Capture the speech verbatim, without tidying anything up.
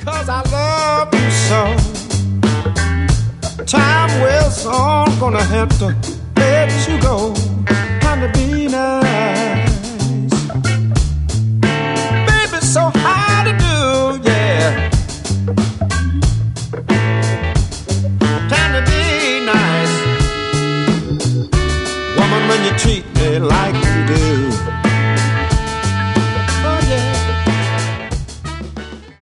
'cause I love you so. Time wears on, gonna have to let you go. Time to be nice, baby, so hard to do, yeah. Time to be nice, woman, when you treat me like